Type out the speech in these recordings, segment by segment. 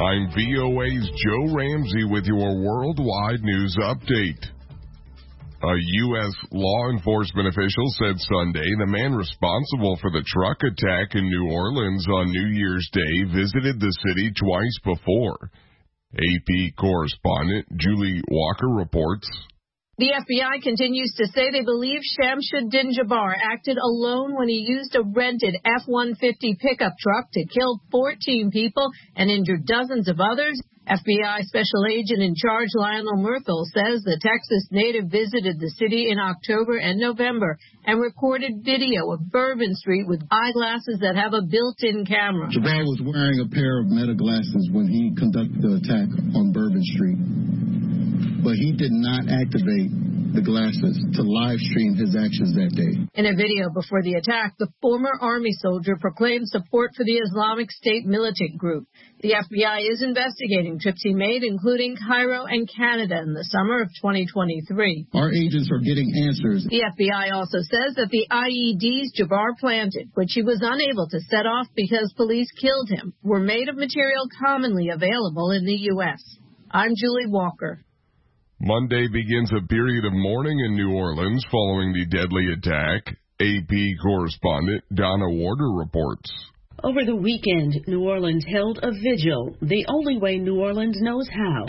I'm VOA's Joe Ramsey with your worldwide news update. A U.S. law enforcement official said Sunday the man responsible for the truck attack in New Orleans on New Year's Day visited the city twice before. AP correspondent Julie Walker reports. The FBI continues to say they believe Shamsuddin Jabbar acted alone when he used a rented F-150 pickup truck to kill 14 people and injure dozens of others. FBI Special Agent in Charge Lionel Murthel says the Texas native visited the city in October and November and recorded video of Bourbon Street with eyeglasses that have a built-in camera. Jabbar was wearing a pair of meta glasses when he conducted the attack on Bourbon Street, but he did not activate the glasses to live stream his actions that day. In a video before the attack, the former Army soldier proclaimed support for the Islamic State militant group. The FBI is investigating trips he made, including Cairo and Canada in the summer of 2023. Our agents are getting answers. The FBI also says that the IEDs Jabbar planted, which he was unable to set off because police killed him, were made of material commonly available in the U.S. I'm Julie Walker. Monday begins a period of mourning in New Orleans following the deadly attack. AP correspondent Donna Warder reports. Over the weekend, New Orleans held a vigil, the only way New Orleans knows how.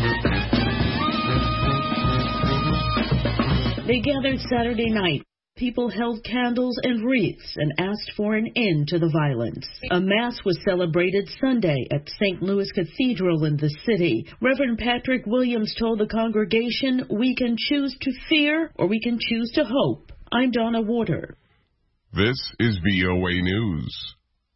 They gathered Saturday night. People held candles and wreaths and asked for an end to the violence. A mass was celebrated Sunday at St. Louis Cathedral in the city. Reverend Patrick Williams told the congregation, "We can choose to fear or we can choose to hope." I'm Donna Warder. This is VOA News.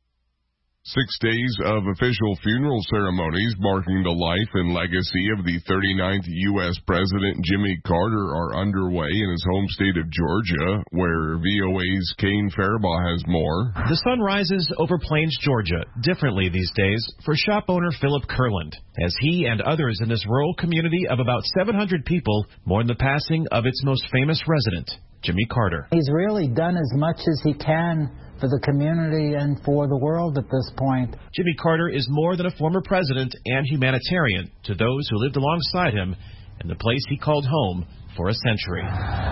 6 days of official funeral ceremonies marking the life and legacy of the 39th U.S. President Jimmy Carter are underway in his home state of Georgia, where VOA's Kane Faribaugh has more. The sun rises over Plains, Georgia, differently these days for shop owner Philip Kurland, as he and others in this rural community of about 700 people mourn the passing of its most famous resident, Jimmy Carter. He's really done as much as he can for the community and for the world at this point. Jimmy Carter is more than a former president and humanitarian to those who lived alongside him in the place he called home for a century.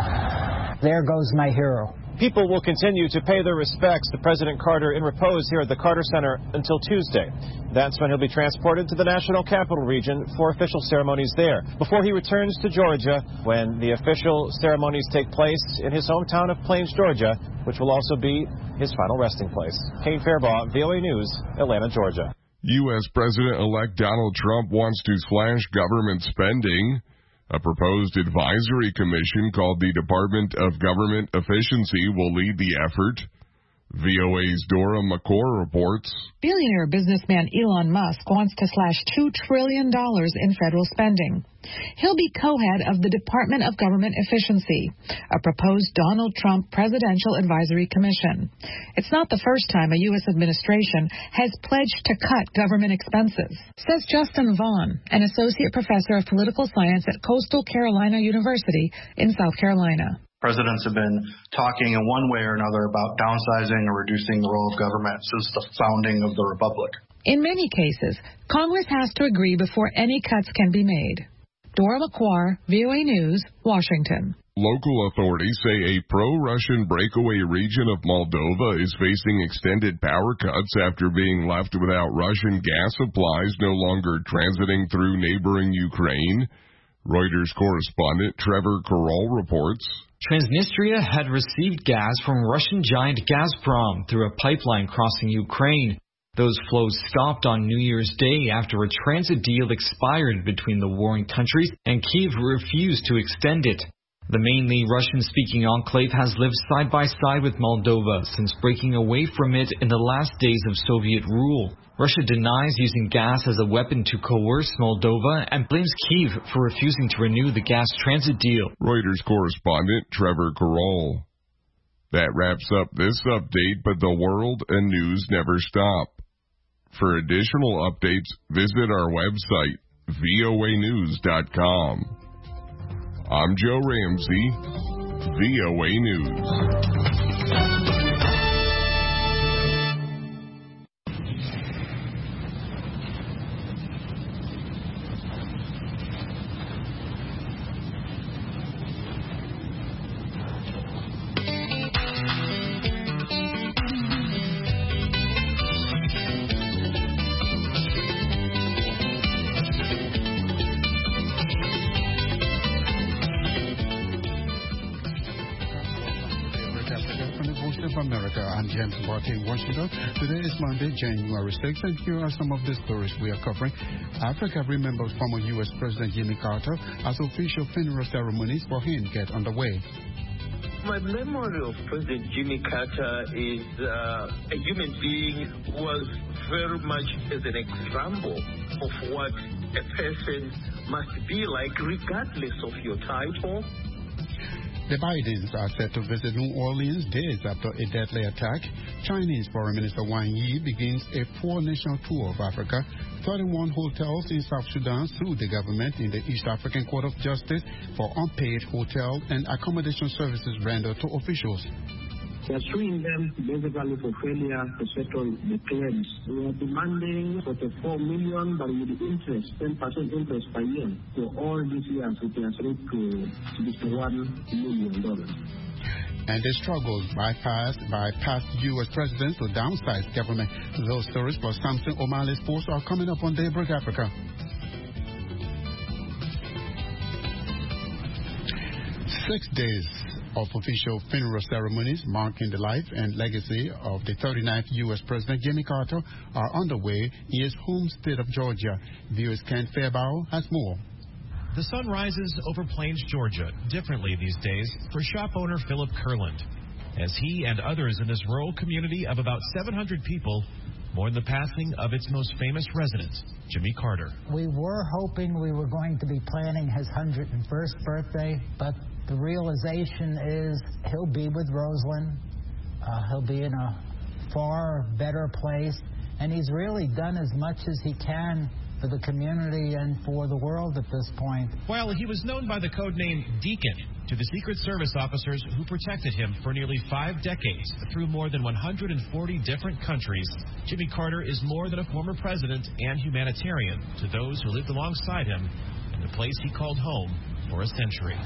There goes my hero. People will continue to pay their respects to President Carter in repose here at the Carter Center until Tuesday. That's when he'll be transported to the National Capital Region for official ceremonies there, before he returns to Georgia when the official ceremonies take place in his hometown of Plains, Georgia, which will also be his final resting place. Kane Faribaugh, VOA News, Atlanta, Georgia. U.S. President-elect Donald Trump wants to slash government spending. A proposed advisory commission called the Department of Government Efficiency will lead the effort. VOA's Dora McCord reports. Billionaire businessman Elon Musk wants to slash $2 trillion in federal spending. He'll be co-head of the Department of Government Efficiency, a proposed Donald Trump Presidential Advisory Commission. It's not the first time a U.S. administration has pledged to cut government expenses, says Justin Vaughn, an associate professor of political science at Coastal Carolina University in South Carolina. Presidents have been talking in one way or another about downsizing or reducing the role of government since the founding of the republic. In many cases, Congress has to agree before any cuts can be made. Dora McCord, VOA News, Washington. Local authorities say a pro-Russian breakaway region of Moldova is facing extended power cuts after being left without Russian gas supplies no longer transiting through neighboring Ukraine. Reuters correspondent Trevor Carroll reports. Transnistria had received gas from Russian giant Gazprom through a pipeline crossing Ukraine. Those flows stopped on New Year's Day after a transit deal expired between the warring countries and Kyiv refused to extend it. The mainly Russian-speaking enclave has lived side by side with Moldova since breaking away from it in the last days of Soviet rule. Russia denies using gas as a weapon to coerce Moldova and blames Kyiv for refusing to renew the gas transit deal. Reuters correspondent Trevor Carroll. That wraps up this update, but the world and news never stop. For additional updates, visit our website, voanews.com. I'm Joe Ramsey, VOA News. From the Voice of America, I'm James Barty in Washington. Today is Monday, January 6th, and here are some of the stories we are covering. Africa remembers former U.S. President Jimmy Carter as official funeral ceremonies for him get underway. My memory of President Jimmy Carter is a human being who was very much as an example of what a person must be like regardless of your title. The Bidens are set to visit New Orleans days after a deadly attack. Chinese Foreign Minister Wang Yi begins a 4-nation tour of Africa. 31 hotels in South Sudan sued the government in the East African Court of Justice for unpaid hotel and accommodation services rendered to officials. We are suing them basically for failure to settle the claims. We are demanding $44 million, but with interest, 10% interest per year. For all these years, it has reached to $61 million. And the struggles by past U.S. presidents to downsize government. Those stories plus Samson O'Malley's post are coming up on Daybreak Africa. 6 days of official funeral ceremonies marking the life and legacy of the 39th U.S. President Jimmy Carter are underway in his home state of Georgia. Viewers Ken Fairbaugh has more. The sun rises over Plains, Georgia, differently these days for shop owner Philip Kurland, as he and others in this rural community of about 700 people mourn the passing of its most famous resident, Jimmy Carter. We were hoping we were going to be planning his 101st birthday, but the realization is he'll be with Rosalind. He'll be in a far better place, and he's really done as much as he can for the community and for the world at this point. While he was known by the code name Deacon to the Secret Service officers who protected him for nearly 5 decades through more than 140 different countries, Jimmy Carter is more than a former president and humanitarian to those who lived alongside him in the place he called home for a century.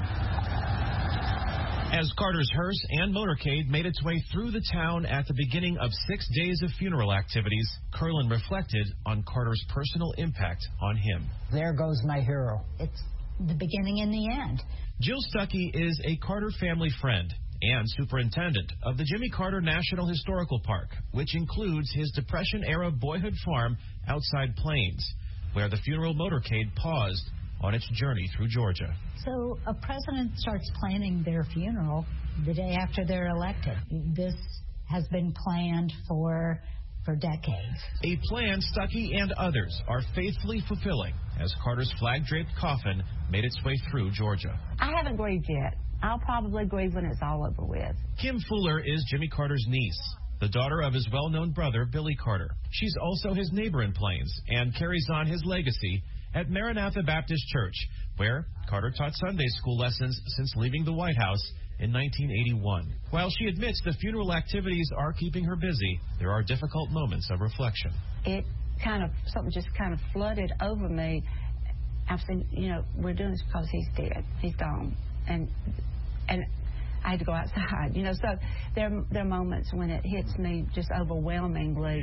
As Carter's hearse and motorcade made its way through the town at the beginning of 6 days of funeral activities, Kurland reflected on Carter's personal impact on him. There goes my hero. It's the beginning and the end. Jill Stuckey is a Carter family friend and superintendent of the Jimmy Carter National Historical Park, which includes his Depression-era boyhood farm outside Plains, where the funeral motorcade paused on its journey through Georgia. So a president starts planning their funeral the day after they're elected. This has been planned for decades. A plan Stuckey and others are faithfully fulfilling as Carter's flag-draped coffin made its way through Georgia. I haven't grieved yet. I'll probably grieve when it's all over with. Kim Fuller is Jimmy Carter's niece, the daughter of his well-known brother, Billy Carter. She's also his neighbor in Plains and carries on his legacy at Maranatha Baptist Church, where Carter taught Sunday school lessons since leaving the White House in 1981. While she admits the funeral activities are keeping her busy, there are difficult moments of reflection. Something just kind of flooded over me. I've said, we're doing this because he's dead. He's gone. And I had to go outside, so there are moments when it hits me just overwhelmingly.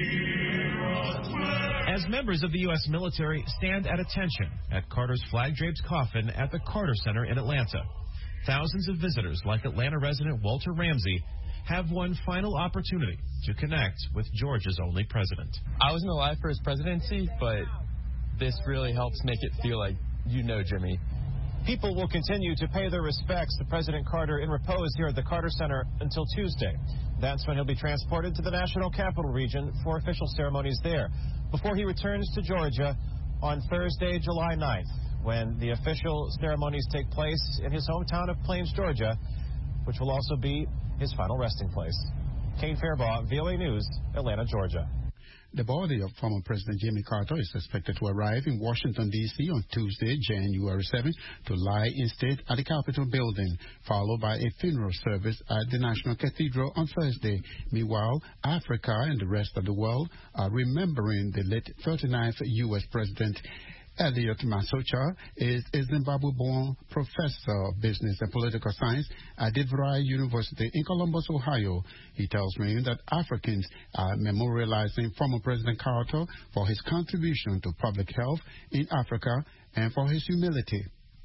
As members of the U.S. military stand at attention at Carter's flag-draped coffin at the Carter Center in Atlanta, thousands of visitors like Atlanta resident Walter Ramsey have one final opportunity to connect with Georgia's only president. I wasn't alive for his presidency, but this really helps make it feel like Jimmy. People will continue to pay their respects to President Carter in repose here at the Carter Center until Tuesday. That's when he'll be transported to the National Capital Region for official ceremonies there, before he returns to Georgia on Thursday, July 9th, when the official ceremonies take place in his hometown of Plains, Georgia, which will also be his final resting place. Kane Fairbaugh, VOA News, Atlanta, Georgia. The body of former President Jimmy Carter is expected to arrive in Washington, D.C. on Tuesday, January 7th, to lie in state at the Capitol building, followed by a funeral service at the National Cathedral on Thursday. Meanwhile, Africa and the rest of the world are remembering the late 39th U.S. President. Elliot Masocha is a Zimbabwe-born professor of business and political science at DeVry University in Columbus, Ohio. He tells me that Africans are memorializing former President Carter for his contribution to public health in Africa and for his humility.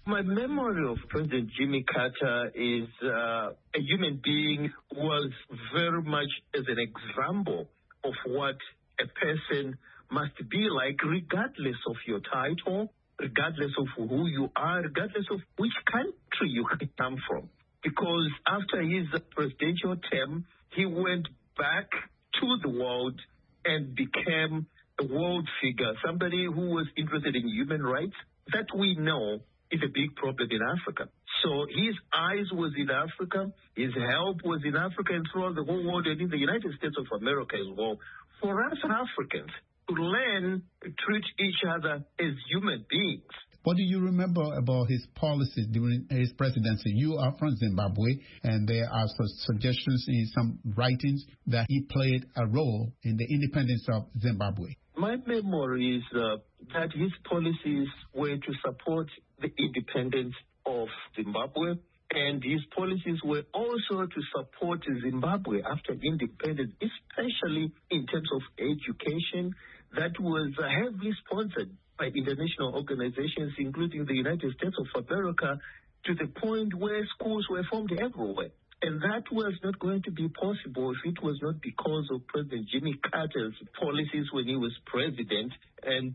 My memory of President Jimmy Carter is a human being who was very much as an example of what a person must be like, regardless of your title, regardless of who you are, regardless of which country you come from. Because after his presidential term, he went back to the world and became a world figure, somebody who was interested in human rights. That we know is a big problem in Africa. So his eyes was in Africa, his help was in Africa and throughout the whole world and in the United States of America as well. For us Africans to learn to treat each other as human beings. What do you remember about his policies during his presidency? You are from Zimbabwe, and there are some suggestions in some writings that he played a role in the independence of Zimbabwe. My memory is that his policies were to support the independence of Zimbabwe, and his policies were also to support Zimbabwe after independence, especially in terms of education. That was heavily sponsored by international organizations, including the United States of America, to the point where schools were formed everywhere. And that was not going to be possible if it was not because of President Jimmy Carter's policies when he was president and,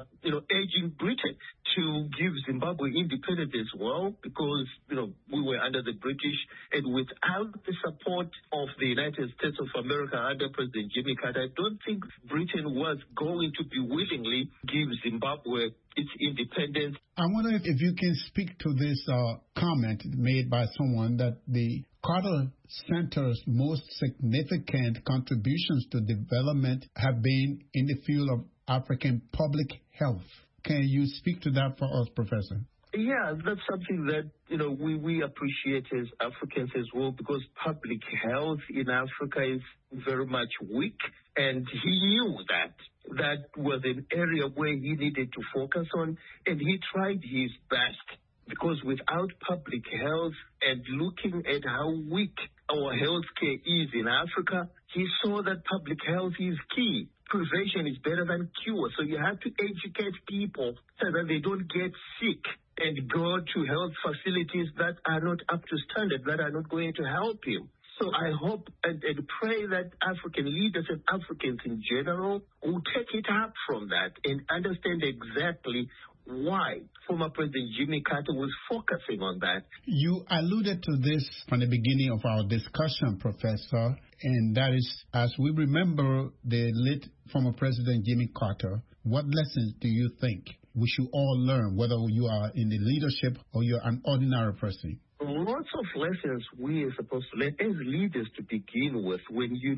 urging Britain to give Zimbabwe independence as well because, we were under the British. And without the support of the United States of America under President Jimmy Carter, I don't think Britain was going to be willingly give Zimbabwe its independence. I wonder if you can speak to this comment made by someone that the Carter Center's most significant contributions to development have been in the field of African public health. Can you speak to that for us, Professor? Yeah, that's something that, we appreciate as Africans as well, because public health in Africa is very much weak, and he knew that. That was an area where he needed to focus on, and he tried his best. Because without public health and looking at how weak our healthcare is in Africa, he saw that public health is key. Prevention is better than cure. So you have to educate people so that they don't get sick and go to health facilities that are not up to standard, that are not going to help him. So I hope and pray that African leaders and Africans in general will take it up from that and understand exactly why former President Jimmy Carter was focusing on that. You alluded to this from the beginning of our discussion, Professor, and that is, as we remember the late former President Jimmy Carter, what lessons do you think we should all learn, whether you are in the leadership or you're an ordinary person? Lots of lessons we are supposed to learn as leaders to begin with. When you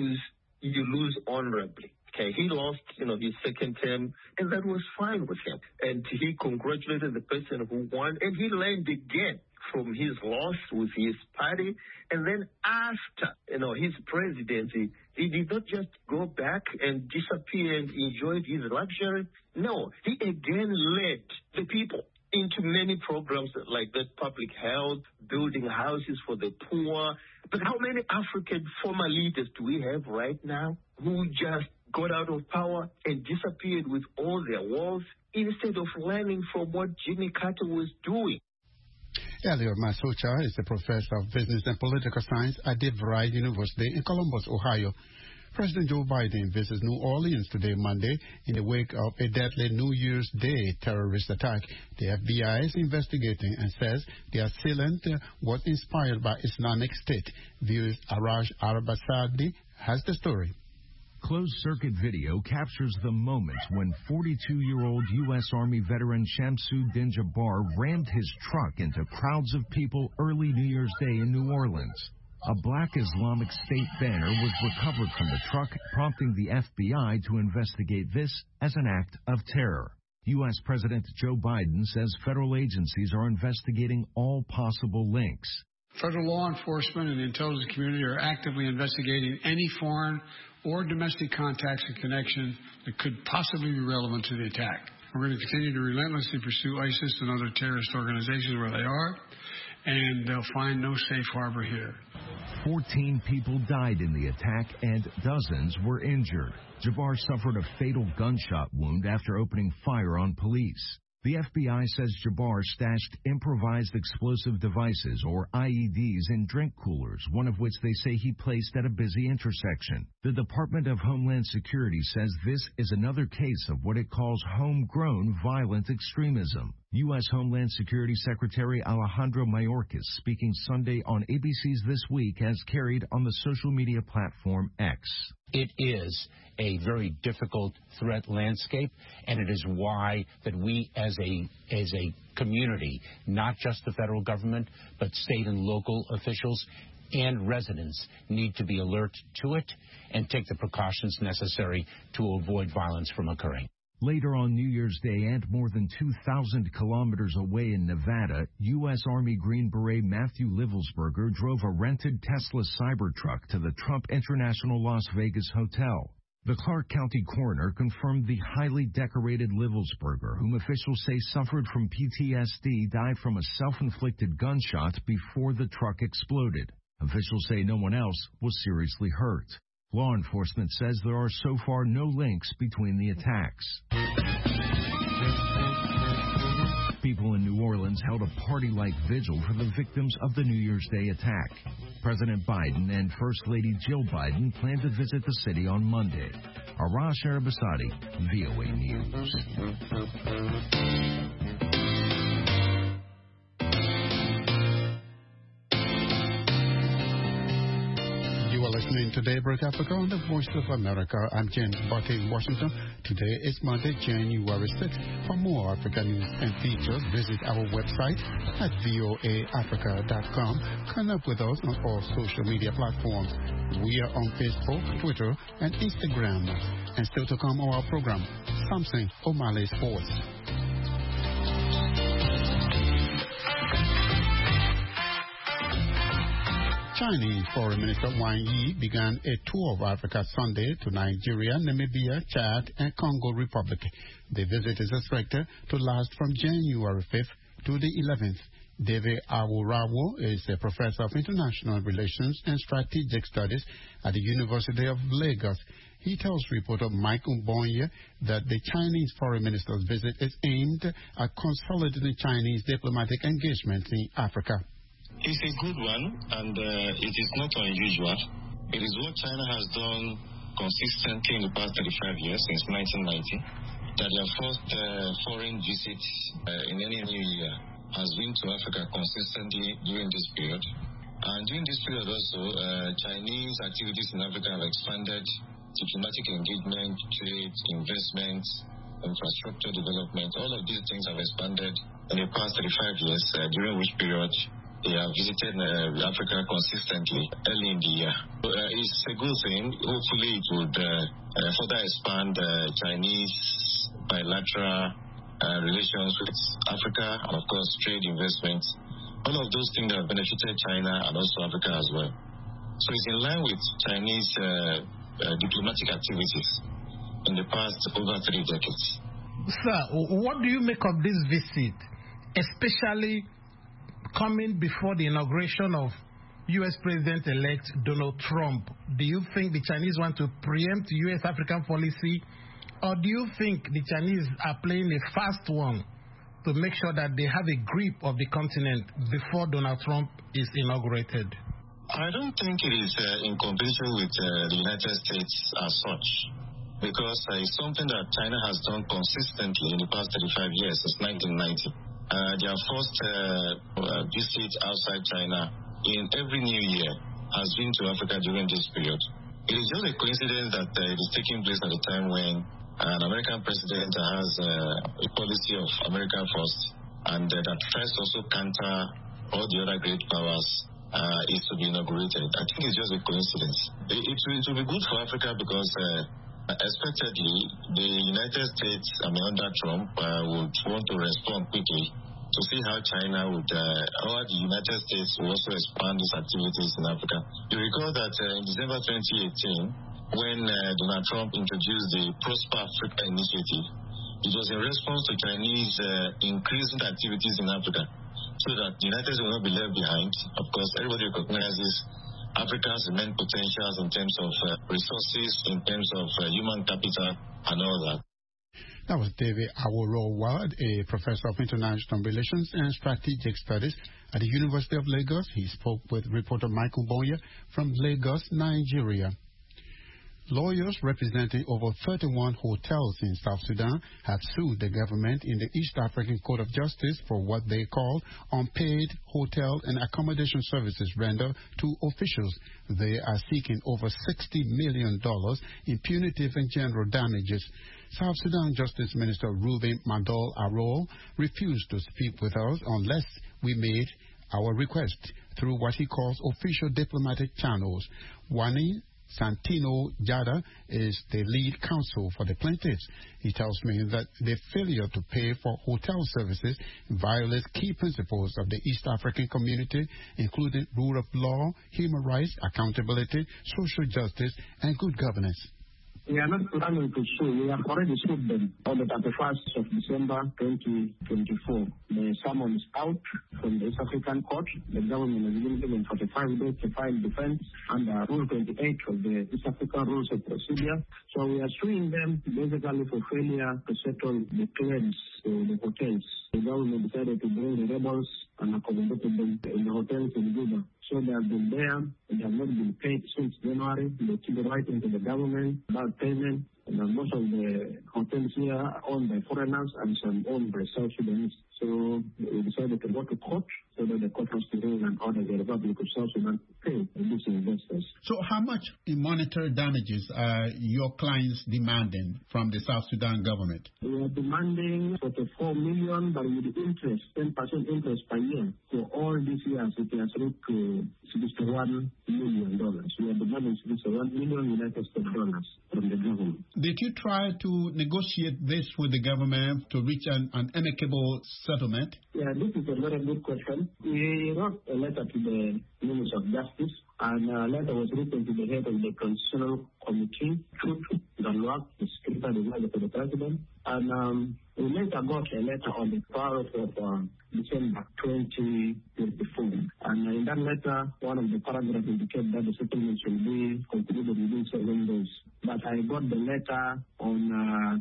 lose honorably. Okay, he lost, his second term, and that was fine with him. And he congratulated the person who won, and he learned again from his loss with his party. And then after, his presidency, he did not just go back and disappear and enjoy his luxury. No, he again led the people into many programs like that, public health, building houses for the poor. But how many African former leaders do we have right now who just got out of power and disappeared with all their wealth instead of learning from what Jimmy Carter was doing? Elliot Masucha is a professor of business and political science at DeVry University in Columbus, Ohio. President Joe Biden visits New Orleans today, Monday, in the wake of a deadly New Year's Day terrorist attack. The FBI is investigating and says the assailant was inspired by Islamic State. Viewers Araj Arabasadi has the story. Closed-circuit video captures the moment when 42-year-old U.S. Army veteran Shamsuddin Jabbar rammed his truck into crowds of people early New Year's Day in New Orleans. A black Islamic State banner was recovered from the truck, prompting the FBI to investigate this as an act of terror. U.S. President Joe Biden says federal agencies are investigating all possible links. Federal law enforcement and the intelligence community are actively investigating any foreign or domestic contacts and connection that could possibly be relevant to the attack. We're going to continue to relentlessly pursue ISIS and other terrorist organizations where they are, and they'll find no safe harbor here. 14 people died in the attack and dozens were injured. Jabbar suffered a fatal gunshot wound after opening fire on police. The FBI says Jabbar stashed improvised explosive devices, or IEDs, in drink coolers, one of which they say he placed at a busy intersection. The Department of Homeland Security says this is another case of what it calls homegrown violent extremism. U.S. Homeland Security Secretary Alejandro Mayorkas, speaking Sunday on ABC's This Week, has carried on the social media platform X. It is a very difficult threat landscape, and it is why that we as a community, not just the federal government, but state and local officials and residents, need to be alert to it and take the precautions necessary to avoid violence from occurring. Later on New Year's Day and more than 2,000 kilometers away in Nevada, U.S. Army Green Beret Matthew Livelsberger drove a rented Tesla Cybertruck to the Trump International Las Vegas Hotel. The Clark County coroner confirmed the highly decorated Livelsberger, whom officials say suffered from PTSD, died from a self-inflicted gunshot before the truck exploded. Officials say no one else was seriously hurt. Law enforcement says there are so far no links between the attacks. People in New Orleans held a party-like vigil for the victims of the New Year's Day attack. President Biden and First Lady Jill Biden plan to visit the city on Monday. Arash Arabasadi, VOA News. You are listening to Daybreak Africa on the Voice of America. I'm James Butte in Washington. Today is Monday, January 6th. For more Africa news and features, visit our website at voaafrica.com. Connect with us on all social media platforms. We are on Facebook, Twitter, and Instagram. And still to come on our program, Samson O'Malley Sports. Chinese Foreign Minister Wang Yi began a tour of Africa Sunday to Nigeria, Namibia, Chad, and Congo Republic. The visit is expected to last from January 5th to the 11th. David Awurawo is a professor of international relations and strategic studies at the University of Lagos. He tells reporter Mike Mbonye that the Chinese foreign minister's visit is aimed at consolidating Chinese diplomatic engagement in Africa. It's a good one, and it is not unusual. It is what China has done consistently in the past 35 years, since 1990, that their first foreign visit in any new year has been to Africa consistently during this period. And during this period also, Chinese activities in Africa have expanded. Diplomatic engagement, trade, investment, infrastructure development, all of these things have expanded in the past 35 years, during which period they have visited Africa consistently early in the year. So, it's a good thing. Hopefully it would further expand Chinese bilateral relations with Africa, and of course trade, investment, all of those things that have benefited China and also Africa as well. So it's in line with Chinese diplomatic activities in the past over 3 decades. Sir, what do you make of this visit, especially coming before the inauguration of U.S. President-elect Donald Trump? Do you think the Chinese want to preempt U.S.-African policy, or do you think the Chinese are playing a fast one to make sure that they have a grip of the continent before Donald Trump is inaugurated? I don't think it is in competition with the United States as such, because it's something that China has done consistently in the past 35 years, since 1990. Their first visit outside China in every new year has been to Africa during this period. It is just a coincidence that it is taking place at a time when an American president has a policy of America first, and that tries to also counter all the other great powers is to be inaugurated. I think it's just a coincidence. It will be good for Africa because expectedly, the United States, under Trump, would want to respond quickly to see how China would, how the United States will also expand its activities in Africa. You recall that in December 2018, when Donald Trump introduced the Prosper Africa initiative, it was in response to Chinese increasing activities in Africa, so that the United States will not be left behind. Of course, everybody recognizes Africa's immense potentials in terms of resources, in terms of human capital, and all that. That was David Aworowa, a professor of international relations and strategic studies at the University of Lagos. He spoke with reporter Michael Boya from Lagos, Nigeria. Lawyers representing over 31 hotels in South Sudan have sued the government in the East African Court of Justice for what they call unpaid hotel and accommodation services rendered to officials. They are seeking over $60 million in punitive and general damages. South Sudan Justice Minister Reuben Mandol Arol refused to speak with us unless we made our request through what he calls official diplomatic channels. Wani Santino Jada is the lead counsel for the plaintiffs. He tells me that the failure to pay for hotel services violates key principles of the East African community, including rule of law, human rights, accountability, social justice, and good governance. We are not planning to sue. We have already sued them on the 31st of December 2024. The summon is out from the East African Court. The government has been given 45 days to file defense under Rule 28 of the East African Rules of Procedure. So we are suing them basically for failure to settle the claims to the hotels. The government decided to bring the rebels and accommodated them in the hotels in Juba. So they have been there. They have not been paid since January. They keep writing to the government about payment. And most of the hotels here are owned by foreigners and some owned by South Sudanese. So we decided to go to court so that the court has to rule and order the Republic of South Sudan to pay these investors. So how much in monetary damages are your clients demanding from the South Sudan government? We are demanding $44 million, but with interest, 10% interest per year. For all these years, it has reached to $61 million. We are demanding $61 million United States dollars from the government. Did you try to negotiate this with the government to reach an amicable settlement? Yeah, this is a very good question. We wrote a letter to the Minister of Justice, and a letter was written to the head of the Constitutional Committee, Chuchu Galwak, the Secretary Advisor to the President, and we later got a letter on the 12th of December 2024. And in that letter, one of the paragraphs indicated that the settlement should be concluded within 7 days. But I got the letter on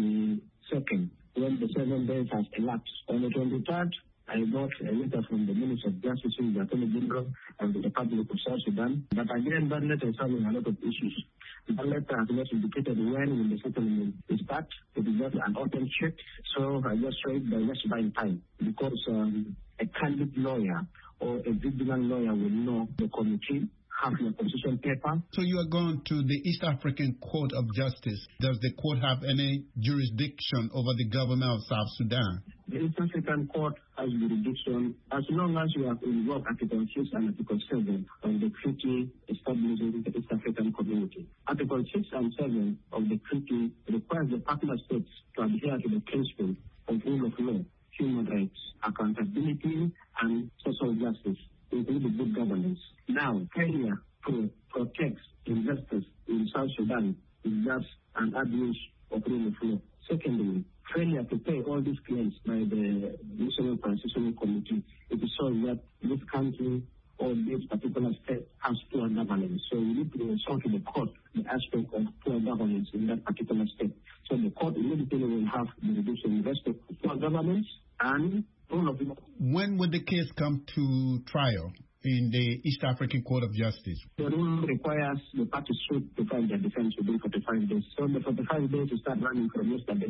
22nd, when the 7 days has elapsed. On the 23rd, I got a letter from the Minister of Justice, the Attorney General, and the Republic of South Sudan. But again, that letter is having a lot of issues. That letter has not indicated when will the settlement start. It is just an open check. So I just said by just buying time, because a candid lawyer or a vigilant lawyer will know the committee have your position paper. So you are going to the East African Court of Justice. Does the court have any jurisdiction over the government of South Sudan? The East African Court has jurisdiction as long as you have invoked Article 6 and Article 7 of the treaty establishing the East African Community. Article 6 and 7 of the treaty requires the partner states to adhere to the principle of rule of law, human rights, accountability, and social justice, including good governance. Now, failure to protect investors in South Sudan is just an abuse of rule of law. Secondly, failure to pay all these claims by the National Transitional Committee, it shows that this country or this particular state has poor governance. So we need to resort to the court the aspect of poor governance in that particular state. So the court immediately will have the reduction in respect to poor governance and rule of law. When would the case come to trial in the East African Court of Justice? The rule requires the parties to file their defense within 45 days. So the 45 days will start running from yesterday.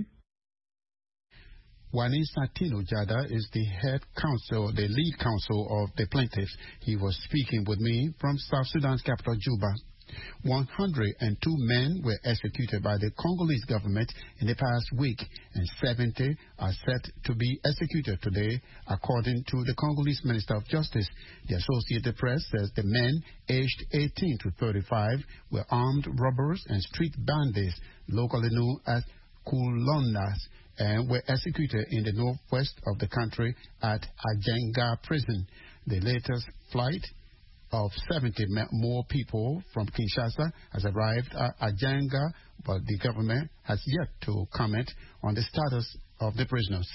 Wani Santino Jada is the head counsel, the lead counsel of the plaintiffs. He was speaking with me from South Sudan's capital, Juba. 102 men were executed by the Congolese government in the past week, and 70 are set to be executed today, according to the Congolese Minister of Justice. The Associated Press says the men, aged 18 to 35, were armed robbers and street bandits, locally known as Kulondas, and were executed in the northwest of the country at Ajenga prison. The latest flight of 70 more people from Kinshasa has arrived at Ajenga, but the government has yet to comment on the status of the prisoners.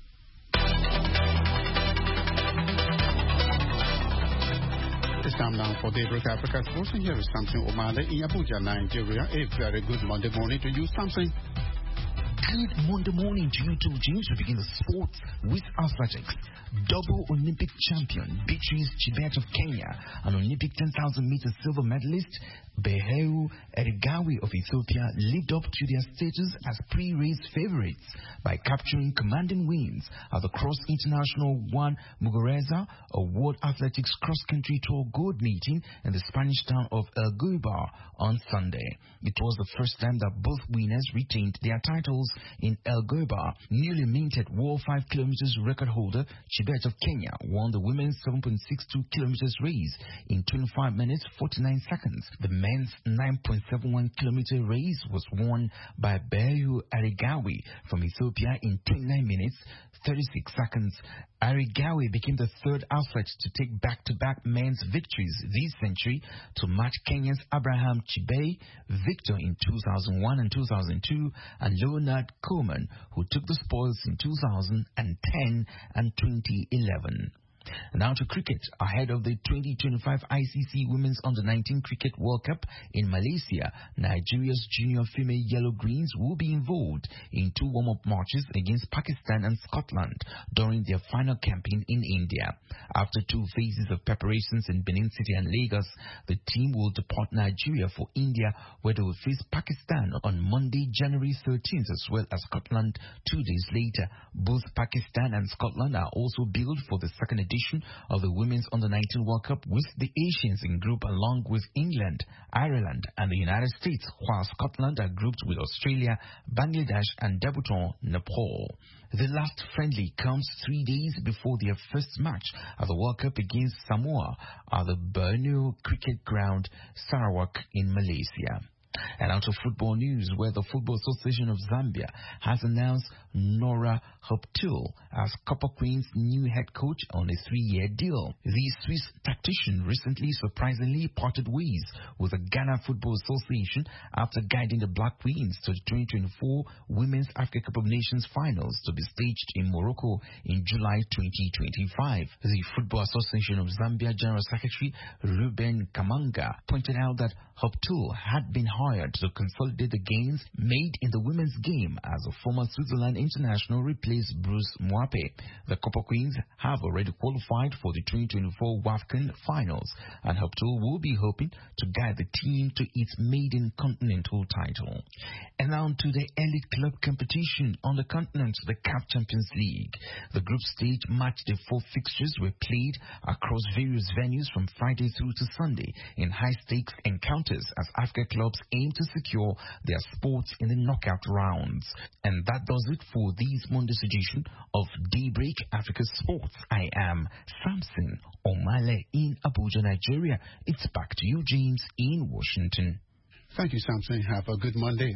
It's time now for Daybreak Africa Sports, and here is Samson Omale in Abuja, Nigeria. A very good Monday morning to you, Samson. Good Monday morning to you too, James. We begin the sports with athletics. Double Olympic champion Beatrice Chebet of Kenya and Olympic 10,000 meter silver medalist Beheru Erigawi of Ethiopia lived up to their status as pre-race favorites by capturing commanding wins at the Cross International Juan Muguruza, a World Athletics cross-country tour gold meeting in the Spanish town of Elgoibar on Sunday. It was the first time that both winners retained their titles in Elgoibar. Newly minted World 5 kilometers record holder Chebet of Kenya won the women's 7.62 kilometers race in 25 minutes 49 seconds. The men's 9.71 kilometer race was won by Beheru Erigawi from Ethiopia in 29 minutes 36 seconds. Erigawi became the third athlete to take back-to-back men's victories this century to match Kenya's Abraham Chibei, victor in 2001 and 2002, and Leonard Coleman, who took the spoils in 2010 and 2011. Now to cricket. Ahead of the 2025 ICC Women's Under-19 Cricket World Cup in Malaysia, Nigeria's junior female Yellow Greens will be involved in 2 warm-up matches against Pakistan and Scotland during their final campaign in India. After 2 phases of preparations in Benin City and Lagos, the team will depart Nigeria for India, where they will face Pakistan on Monday, January 13th, as well as Scotland 2 days later. Both Pakistan and Scotland are also billed for the second edition of the Women's Under-19 World Cup, with the Asians in group along with England, Ireland and the United States, while Scotland are grouped with Australia, Bangladesh and debutant Nepal. The last friendly comes 3 days before their first match at the World Cup against Samoa at the Borneo Cricket Ground, Sarawak in Malaysia. And out of football news, where the Football Association of Zambia has announced Nora Hoptul as Copper Queen's new head coach on a 3-year deal. The Swiss tactician recently surprisingly parted ways with the Ghana Football Association after guiding the Black Queens to the 2024 Women's Africa Cup of Nations finals to be staged in Morocco in July 2025. The Football Association of Zambia General Secretary Ruben Kamanga pointed out that Hoptul had been hired to consolidate the gains made in the women's game as a former Switzerland international replaced Bruce Mwape. The Copper Queens have already qualified for the 2024 WAFCON finals, and Hoptul will be hoping to guide the team to its maiden continental title. And now to the elite club competition on the continent, the CAF Champions League. The group stage match day 4 fixtures were played across various venues from Friday through to Sunday in high-stakes encounters as Africa clubs aim to secure their spots in the knockout rounds. And that does it for this Monday's edition of Daybreak Africa Sports. I am Samson Omale in Abuja, Nigeria. It's back to you, James, in Washington. Thank you, Samson. Have a good Monday.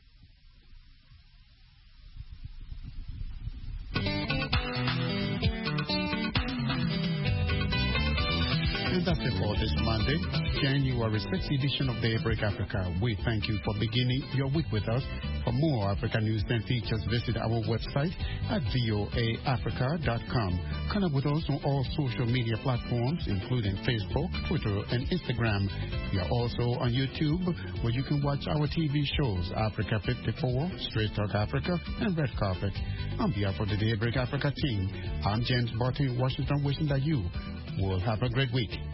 And that's it for this Monday, January 6th edition of Daybreak Africa. We thank you for beginning your week with us. For more Africa news and features, visit our website at voaafrica.com. Connect with us on all social media platforms, including Facebook, Twitter, and Instagram. We are also on YouTube, where you can watch our TV shows, Africa 54, Straight Talk Africa, and Red Carpet. On behalf of the Daybreak Africa team, I'm James Barton in Washington, wishing that you will have a great week.